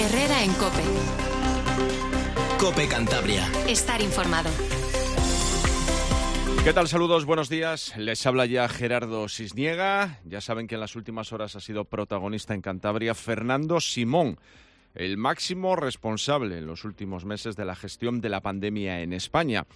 Herrera en COPE. COPE Cantabria. Estar informado. ¿Qué tal? Saludos, buenos días. Les habla ya Gerardo Sisniega. Ya saben que en las últimas horas ha sido protagonista en Cantabria Fernando Simón, el máximo responsable en los últimos meses de la gestión de la pandemia en España.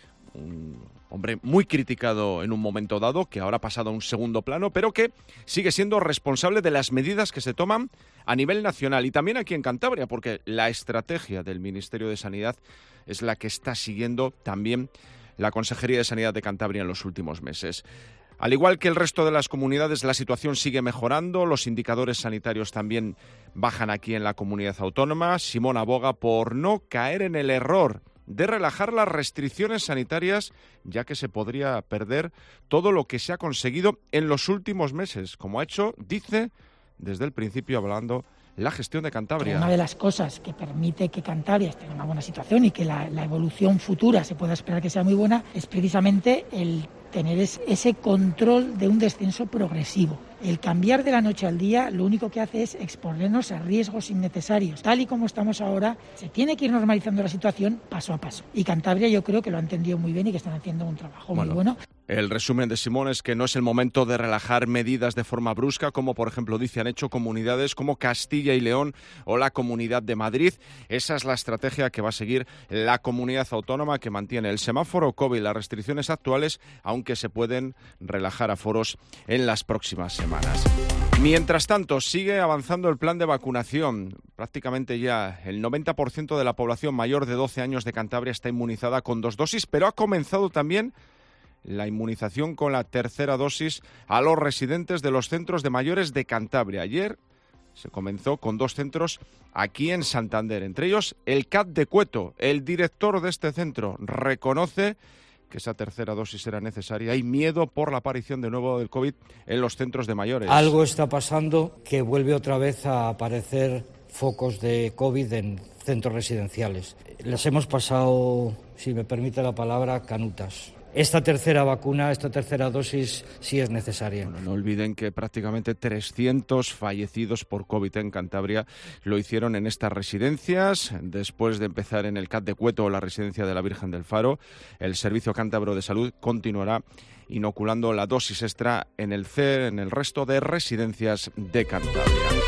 Un hombre muy criticado en un momento dado, que ahora ha pasado a un segundo plano, pero que sigue siendo responsable de las medidas que se toman a nivel nacional y también aquí en Cantabria, porque la estrategia del Ministerio de Sanidad es la que está siguiendo también la Consejería de Sanidad de Cantabria en los últimos meses. Al igual que el resto de las comunidades, la situación sigue mejorando, los indicadores sanitarios también bajan aquí en la comunidad autónoma. Simón aboga por no caer en el error de relajar las restricciones sanitarias, ya que se podría perder todo lo que se ha conseguido en los últimos meses, como ha hecho, dice, desde el principio hablando la gestión de Cantabria. Una de las cosas que permite que Cantabria esté en una buena situación y que la evolución futura se pueda esperar que sea muy buena es precisamente el tener ese control de un descenso progresivo. El cambiar de la noche al día lo único que hace es exponernos a riesgos innecesarios. Tal y como estamos ahora, se tiene que ir normalizando la situación paso a paso. Y Cantabria yo creo que lo ha entendido muy bien y que están haciendo un trabajo muy bueno. El resumen de Simón es que no es el momento de relajar medidas de forma brusca, como por ejemplo han hecho comunidades como Castilla y León o la Comunidad de Madrid. Esa es la estrategia que va a seguir la comunidad autónoma, que mantiene el semáforo COVID, las restricciones actuales, aunque se pueden relajar aforos en las próximas semanas. Mientras tanto, sigue avanzando el plan de vacunación. Prácticamente ya el 90% de la población mayor de 12 años de Cantabria está inmunizada con 2 dosis, pero ha comenzado también la inmunización con la tercera dosis a los residentes de los centros de mayores de Cantabria. Ayer se comenzó con 2 centros aquí en Santander, entre ellos el CAT de Cueto. El director de este centro reconoce que esa tercera dosis era necesaria. Hay miedo por la aparición de nuevo del COVID en los centros de mayores. Algo está pasando que vuelve otra vez a aparecer focos de COVID en centros residenciales. Les hemos pasado, si me permite la palabra, canutas. Esta tercera vacuna, esta tercera dosis sí es necesaria. Bueno, no olviden que prácticamente 300 fallecidos por COVID en Cantabria lo hicieron en estas residencias. Después de empezar en el CAT de Cueto o la residencia de la Virgen del Faro, el Servicio Cántabro de Salud continuará inoculando la dosis extra en el CER, en el resto de residencias de Cantabria.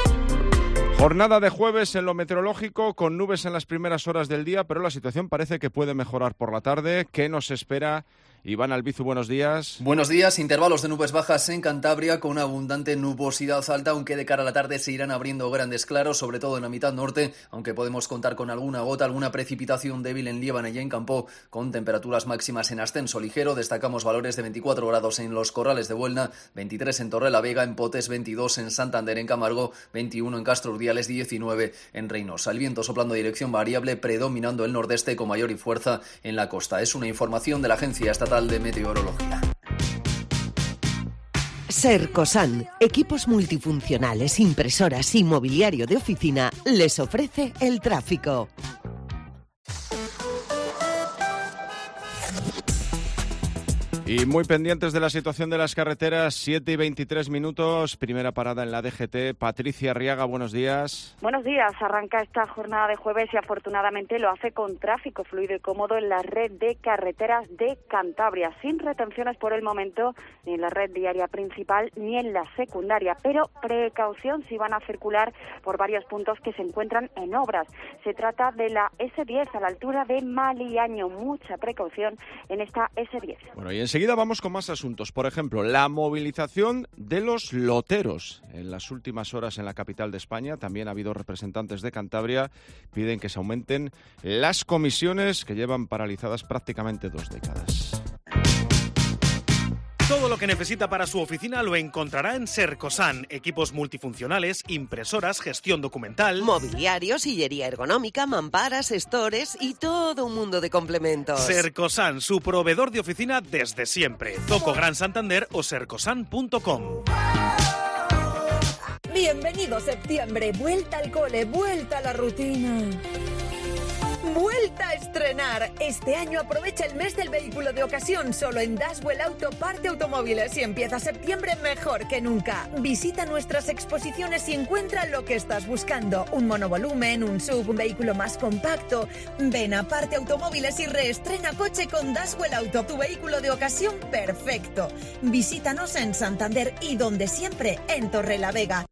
Jornada de jueves en lo meteorológico, con nubes en las primeras horas del día, pero la situación parece que puede mejorar por la tarde. ¿Qué nos espera? Iván Albizu, buenos días. Buenos días, intervalos de nubes bajas en Cantabria con abundante nubosidad alta, aunque de cara a la tarde se irán abriendo grandes claros, sobre todo en la mitad norte, aunque podemos contar con alguna gota, alguna precipitación débil en Líbana y en Campó, con temperaturas máximas en ascenso ligero. Destacamos valores de 24 grados en los Corrales de Buelna, 23 en Torrelavega, en Potes, 22 en Santander, en Camargo, 21 en Castro Urdiales, 19 en Reynosa. El viento soplando dirección variable, predominando el nordeste con mayor fuerza en la costa. Es una información de la Agencia Estatal de Meteorología. Sercosan, equipos multifuncionales, impresoras y mobiliario de oficina, les ofrece el tráfico. Y muy pendientes de la situación de las carreteras, 7 y 23 minutos, primera parada en la DGT. Patricia Arriaga, buenos días. Buenos días, arranca esta jornada de jueves y afortunadamente lo hace con tráfico fluido y cómodo en la red de carreteras de Cantabria, sin retenciones por el momento ni en la red viaria principal ni en la secundaria, pero precaución si van a circular por varios puntos que se encuentran en obras. Se trata de la S10 a la altura de Maliaño, mucha precaución en esta S10. Bueno, y enseguida vamos con más asuntos. Por ejemplo, la movilización de los loteros. En las últimas horas en la capital de España también ha habido representantes de Cantabria. Piden que se aumenten las comisiones que llevan paralizadas prácticamente 2 décadas. Todo lo que necesita para su oficina lo encontrará en Sercosan. Equipos multifuncionales, impresoras, gestión documental, mobiliario, sillería ergonómica, mamparas, stores y todo un mundo de complementos. Sercosan, su proveedor de oficina desde siempre. Zoco Gran Santander o sercosan.com. Bienvenido septiembre, vuelta al cole, vuelta a la rutina. ¡Vuelta a estrenar! Este año aprovecha el mes del vehículo de ocasión solo en Daswell Auto Parte Automóviles y empieza septiembre mejor que nunca. Visita nuestras exposiciones y encuentra lo que estás buscando. Un monovolumen, un SUV, un vehículo más compacto. Ven a Parte Automóviles y reestrena coche con Daswell Auto, tu vehículo de ocasión perfecto. Visítanos en Santander y donde siempre en Torrelavega.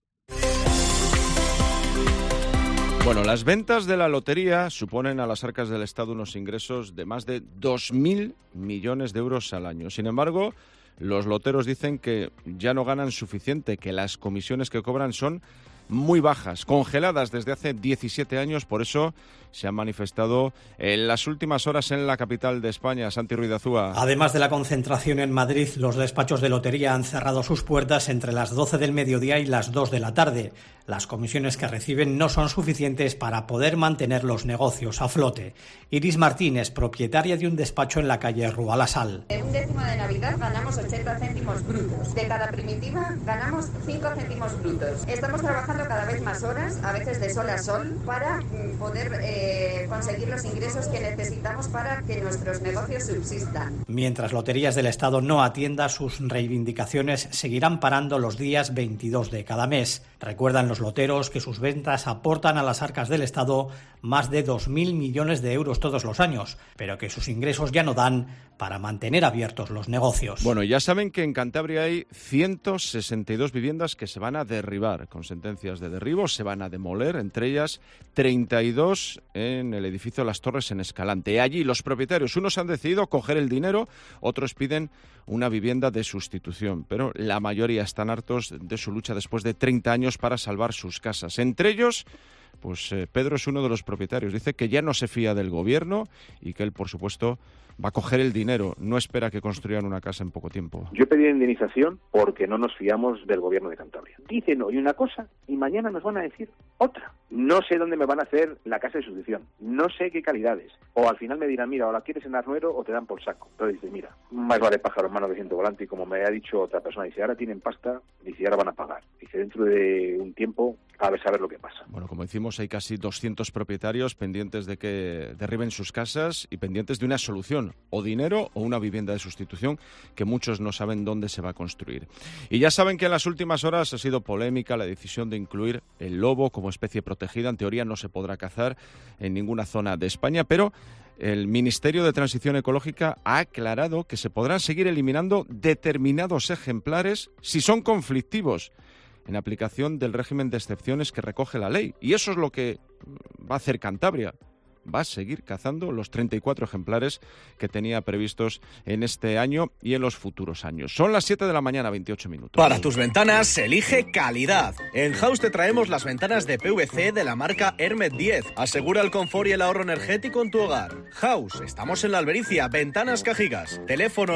Bueno, las ventas de la lotería suponen a las arcas del Estado unos ingresos de más de 2.000 millones de euros al año. Sin embargo, los loteros dicen que ya no ganan suficiente, que las comisiones que cobran son muy bajas, congeladas desde hace 17 años. Por eso se han manifestado en las últimas horas en la capital de España. Santi Ruiz de Azúa. Además de la concentración en Madrid, los despachos de lotería han cerrado sus puertas entre las 12 del mediodía y las 2 de la tarde. Las comisiones que reciben no son suficientes para poder mantener los negocios a flote. Iris Martínez, propietaria de un despacho en la calle Rubalasal. En un décimo de Navidad ganamos 80 céntimos brutos. De cada primitiva ganamos 5 céntimos brutos. Estamos trabajando cada vez más horas, a veces de sol a sol, para poder conseguir los ingresos que necesitamos para que nuestros negocios subsistan. Mientras Loterías del Estado no atienda sus reivindicaciones, seguirán parando los días 22 de cada mes. Recuerdan los loteros que sus ventas aportan a las arcas del Estado más de 2.000 millones de euros todos los años, pero que sus ingresos ya no dan para mantener abiertos los negocios. Bueno, ya saben que en Cantabria hay 162 viviendas que se van a derribar, con sentencias de derribo, se van a demoler, entre ellas 32 en el edificio Las Torres en Escalante. Allí los propietarios, unos han decidido coger el dinero, otros piden una vivienda de sustitución, pero la mayoría están hartos de su lucha después de 30 años para salvar sus casas. Entre ellos, pues Pedro es uno de los propietarios. Dice que ya no se fía del gobierno y que él, por supuesto, va a coger el dinero. No espera que construyan una casa en poco tiempo. Yo pedí indemnización porque no nos fiamos del gobierno de Cantabria. Dicen hoy una cosa y mañana nos van a decir otra. No sé dónde me van a hacer la casa de sustitución. No sé qué calidades. O al final me dirán, mira, o la quieres en Arnuero o te dan por saco. Entonces dices, mira, más vale pájaro en mano que ciento volante. Y como me ha dicho otra persona, dice, ahora tienen pasta, dice, ahora van a pagar. Dice, dentro de un tiempo a ver saber lo que pasa. Bueno, como decimos, hay casi 200 propietarios pendientes de que derriben sus casas y pendientes de una solución, o dinero o una vivienda de sustitución, que muchos no saben dónde se va a construir. Y ya saben que en las últimas horas ha sido polémica la decisión de incluir el lobo como especie protegida. En teoría no se podrá cazar en ninguna zona de España, pero el Ministerio de Transición Ecológica ha aclarado que se podrán seguir eliminando determinados ejemplares si son conflictivos, en aplicación del régimen de excepciones que recoge la ley. Y eso es lo que va a hacer Cantabria. Va a seguir cazando los 34 ejemplares que tenía previstos en este año y en los futuros años. Son las 7 de la mañana, 28 minutos. Para tus ventanas, elige calidad. En House te traemos las ventanas de PVC de la marca Hermet 10. Asegura el confort y el ahorro energético en tu hogar. House, estamos en la Albericia, Ventanas Cajigas. Teléfono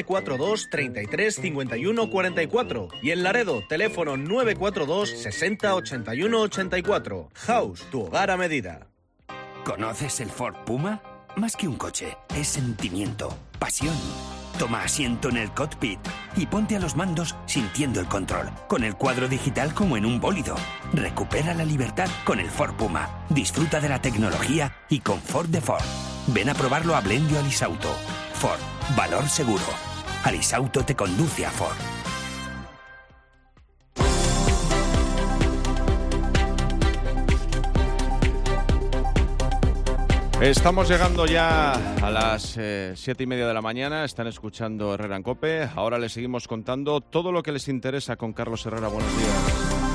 942 33 51 44. Y en Laredo, teléfono 942 60 81 84. House, tu hogar a medida. ¿Conoces el Ford Puma? Más que un coche, es sentimiento, pasión. Toma asiento en el cockpit y ponte a los mandos sintiendo el control, con el cuadro digital como en un bólido. Recupera la libertad con el Ford Puma. Disfruta de la tecnología y confort de Ford. Ven a probarlo a Blendio Alisauto. Ford, valor seguro. Alisauto te conduce a Ford. Estamos llegando ya a las 7:30 de la mañana, están escuchando Herrera en COPE. Ahora les seguimos contando todo lo que les interesa con Carlos Herrera. Buenos días.